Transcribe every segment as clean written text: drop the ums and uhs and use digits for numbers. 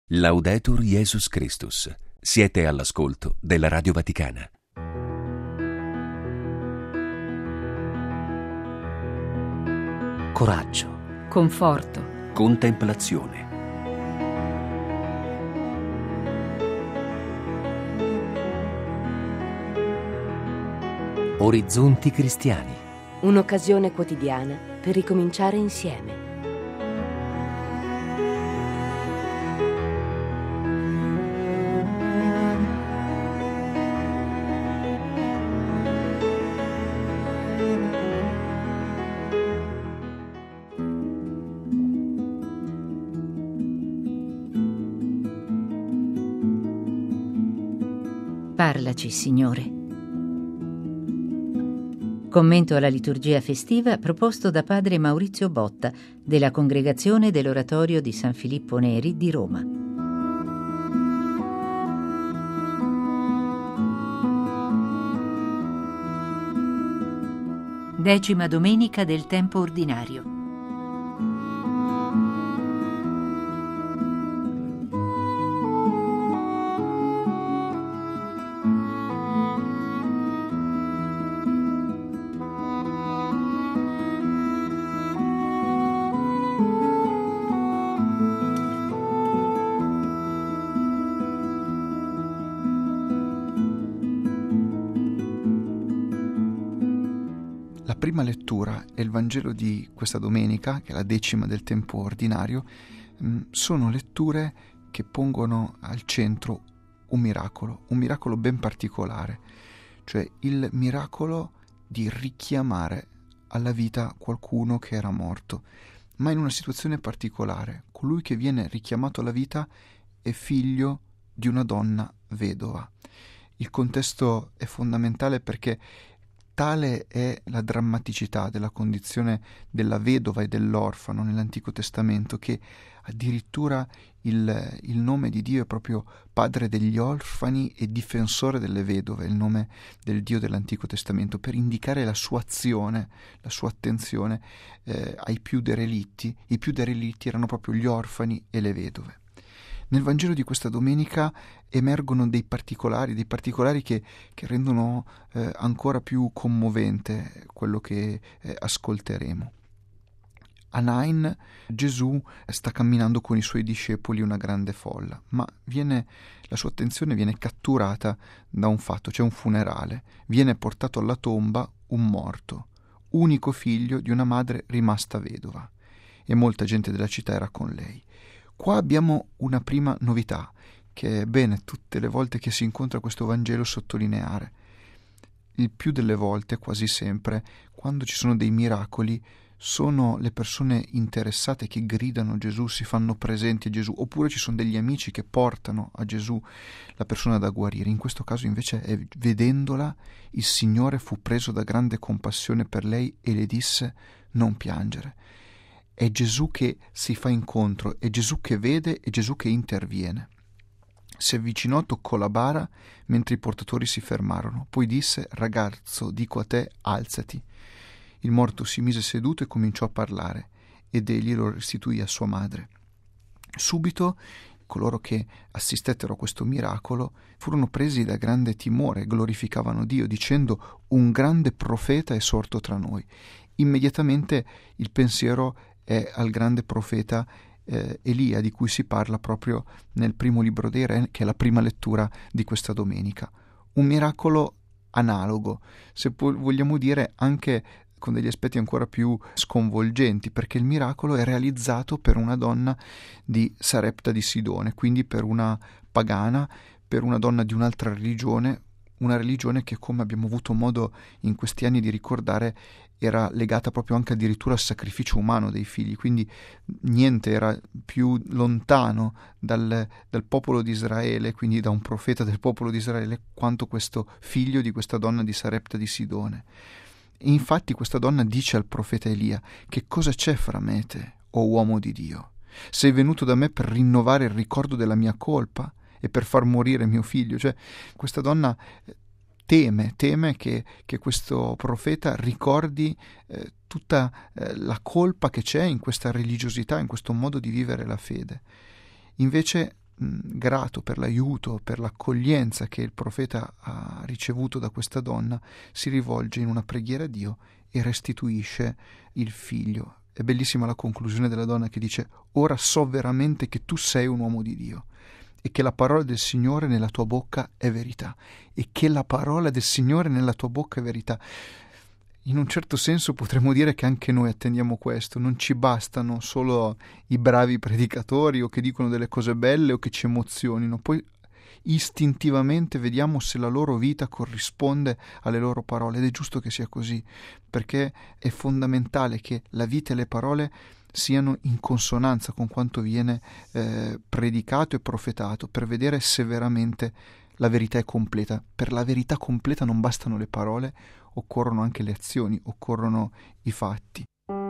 Laudetur Jesus Christus. Siete all'ascolto della Radio Vaticana. Coraggio, conforto, Contemplazione. orizzonti cristiani. Un'occasione quotidiana per ricominciare insieme. Parlaci, Signore. Commento alla liturgia festiva proposto da padre Maurizio Botta della Congregazione dell'Oratorio di San Filippo Neri di Roma. Decima domenica del tempo ordinario. La prima lettura e il Vangelo di questa domenica, che è la decima del tempo ordinario, sono letture che pongono al centro un miracolo ben particolare, cioè il miracolo di richiamare alla vita qualcuno che era morto, ma in una situazione particolare. Colui che viene richiamato alla vita è figlio di una donna vedova. Il contesto è fondamentale perché tale è la drammaticità della condizione della vedova e dell'orfano nell'Antico Testamento, che addirittura il nome di Dio è proprio padre degli orfani e difensore delle vedove, il nome del Dio dell'Antico Testamento, per indicare la sua azione, la sua attenzione ai più derelitti. I più derelitti erano proprio gli orfani e le vedove. Nel Vangelo di questa domenica emergono dei particolari che rendono ancora più commovente quello che ascolteremo. A Nain Gesù sta camminando con i suoi discepoli una grande folla, ma la sua attenzione viene catturata da un fatto, c'è un funerale. Viene portato alla tomba un morto, unico figlio di una madre rimasta vedova, e molta gente della città era con lei. Qua abbiamo una prima novità, che è bene tutte le volte che si incontra questo Vangelo sottolineare. Il più delle volte, quasi sempre, quando ci sono dei miracoli, sono le persone interessate che gridano Gesù, si fanno presenti a Gesù, oppure ci sono degli amici che portano a Gesù la persona da guarire. In questo caso invece, vedendola, il Signore fu preso da grande compassione per lei e le disse: non piangere. È Gesù che si fa incontro, è Gesù che vede, è Gesù che interviene. Si avvicinò, toccò la bara mentre i portatori si fermarono. Poi disse: ragazzo, dico a te, alzati. Il morto si mise seduto e cominciò a parlare, ed egli lo restituì a sua madre. Subito coloro che assistettero a questo miracolo furono presi da grande timore, glorificavano Dio, dicendo: un grande profeta è sorto tra noi. Immediatamente il pensiero è al grande profeta Elia, di cui si parla proprio nel primo libro dei Re, che è la prima lettura di questa domenica. Un miracolo analogo, se vogliamo dire anche con degli aspetti ancora più sconvolgenti, perché il miracolo è realizzato per una donna di Sarepta di Sidone, quindi per una pagana, per una donna di un'altra religione, una religione che, come abbiamo avuto modo in questi anni di ricordare, era legata proprio anche addirittura al sacrificio umano dei figli, quindi niente era più lontano dal popolo di Israele, quindi da un profeta del popolo di Israele, quanto questo figlio di questa donna di Sarepta di Sidone. E infatti questa donna dice al profeta Elia: che cosa c'è fra me e te, o uomo di Dio? Sei venuto da me per rinnovare il ricordo della mia colpa e per far morire mio figlio? Cioè, questa donna teme che questo profeta ricordi tutta la colpa che c'è in questa religiosità, in questo modo di vivere la fede. Invece grato per l'aiuto, per l'accoglienza che il profeta ha ricevuto da questa donna, si rivolge in una preghiera a Dio e restituisce il figlio. È bellissima la conclusione della donna che dice: ora so veramente che tu sei un uomo di Dio e che la parola del Signore nella tua bocca è verità, e che la parola del Signore nella tua bocca è verità. In un certo senso potremmo dire che anche noi attendiamo questo. Non ci bastano solo i bravi predicatori o che dicono delle cose belle o che ci emozionino, poi istintivamente vediamo se la loro vita corrisponde alle loro parole, ed è giusto che sia così, perché è fondamentale che la vita e le parole siano in consonanza con quanto viene predicato e profetato, per vedere se veramente la verità è completa. Per la verità completa non bastano le parole, occorrono anche le azioni, occorrono i fatti.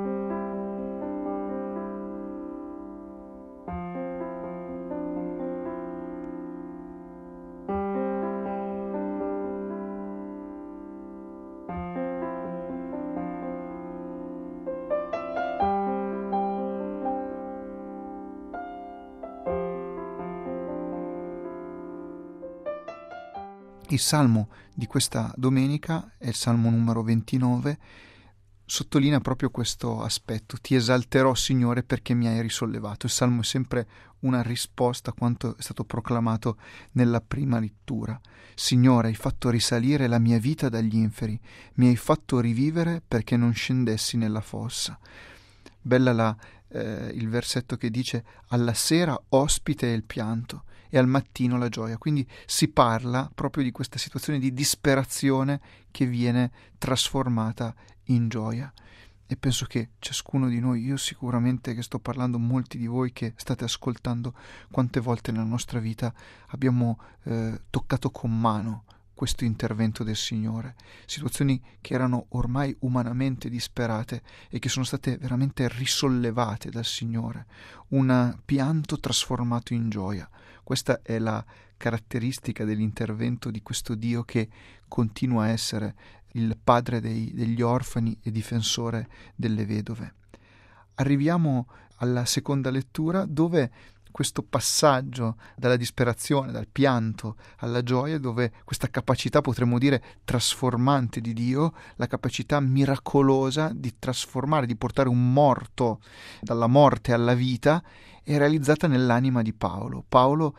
Il salmo di questa domenica è il salmo numero 29, sottolinea proprio questo aspetto: ti esalterò, Signore, perché mi hai risollevato. Il salmo è sempre una risposta a quanto è stato proclamato nella prima lettura. Signore, hai fatto risalire la mia vita dagli inferi, mi hai fatto rivivere perché non scendessi nella fossa. Bella il versetto che dice: alla sera ospite è il pianto e al mattino la gioia. Quindi si parla proprio di questa situazione di disperazione che viene trasformata in gioia. E penso che ciascuno di noi, io sicuramente che sto parlando, molti di voi che state ascoltando, quante volte nella nostra vita abbiamo toccato con mano questo intervento del Signore, situazioni che erano ormai umanamente disperate e che sono state veramente risollevate dal Signore, un pianto trasformato in gioia. Questa è la caratteristica dell'intervento di questo Dio che continua a essere il padre degli orfani e difensore delle vedove. Arriviamo alla seconda lettura, dove questo passaggio dalla disperazione, dal pianto alla gioia, dove questa capacità, potremmo dire, trasformante di Dio, la capacità miracolosa di trasformare, di portare un morto dalla morte alla vita, è realizzata nell'anima di Paolo. Paolo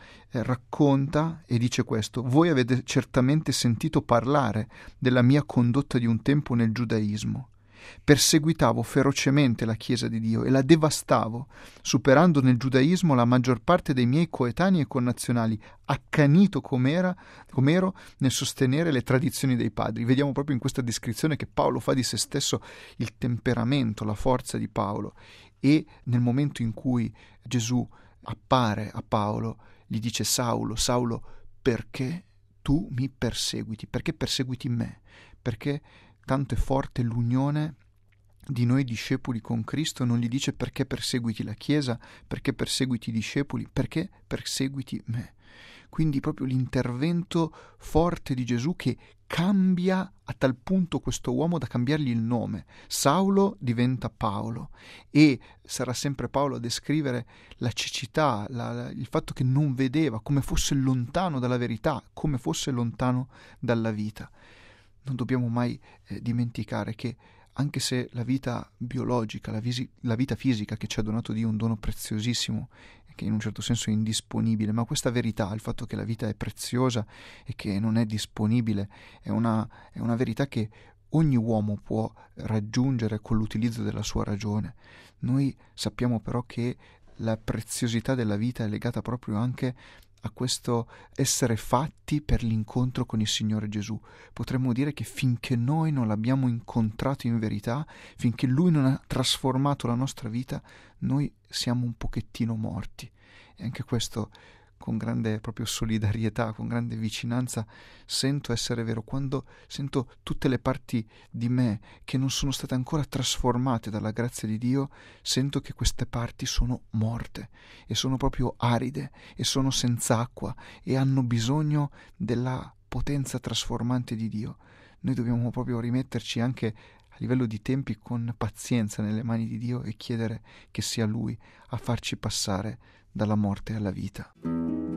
racconta e dice questo: voi avete certamente sentito parlare della mia condotta di un tempo nel giudaismo. Perseguitavo ferocemente la Chiesa di Dio e la devastavo, superando nel giudaismo la maggior parte dei miei coetanei e connazionali, accanito come ero nel sostenere le tradizioni dei padri. Vediamo proprio in questa descrizione che Paolo fa di se stesso il temperamento, la forza di Paolo. E nel momento in cui Gesù appare a Paolo, gli dice: Saulo, Saulo, perché tu mi perseguiti? Perché perseguiti me? Perché tanto è forte l'unione di noi discepoli con Cristo. Non gli dice: perché perseguiti la Chiesa, perché perseguiti i discepoli, perché perseguiti me. Quindi proprio l'intervento forte di Gesù che cambia a tal punto questo uomo da cambiargli il nome. Saulo diventa Paolo, e sarà sempre Paolo a descrivere la cecità, il fatto che non vedeva, come fosse lontano dalla verità, come fosse lontano dalla vita. Non dobbiamo mai dimenticare che anche se la vita biologica, la vita fisica che ci ha donato Dio è un dono preziosissimo, che in un certo senso è indisponibile, ma questa verità, il fatto che la vita è preziosa e che non è disponibile, è una verità che ogni uomo può raggiungere con l'utilizzo della sua ragione. Noi sappiamo però che la preziosità della vita è legata proprio anche a questo essere fatti per l'incontro con il Signore Gesù. Potremmo dire che finché noi non l'abbiamo incontrato in verità, finché Lui non ha trasformato la nostra vita, noi siamo un pochettino morti. E anche questo, con grande proprio solidarietà, con grande vicinanza, sento essere vero quando sento tutte le parti di me che non sono state ancora trasformate dalla grazia di Dio. Sento che queste parti sono morte e sono proprio aride e sono senza acqua e hanno bisogno della potenza trasformante di Dio. Noi dobbiamo proprio rimetterci anche a livello di tempi con pazienza nelle mani di Dio e chiedere che sia Lui a farci passare dalla morte alla vita.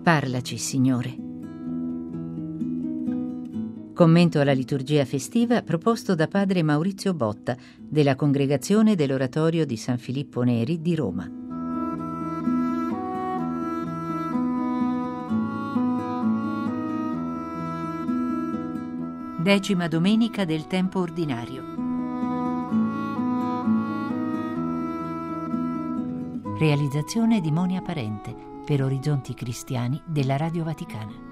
Parlaci, Signore. Commento alla liturgia festiva proposto da padre Maurizio Botta della Congregazione dell'Oratorio di San Filippo Neri di Roma. Decima domenica del tempo ordinario. Realizzazione di Monia Parente per Orizzonti Cristiani della Radio Vaticana.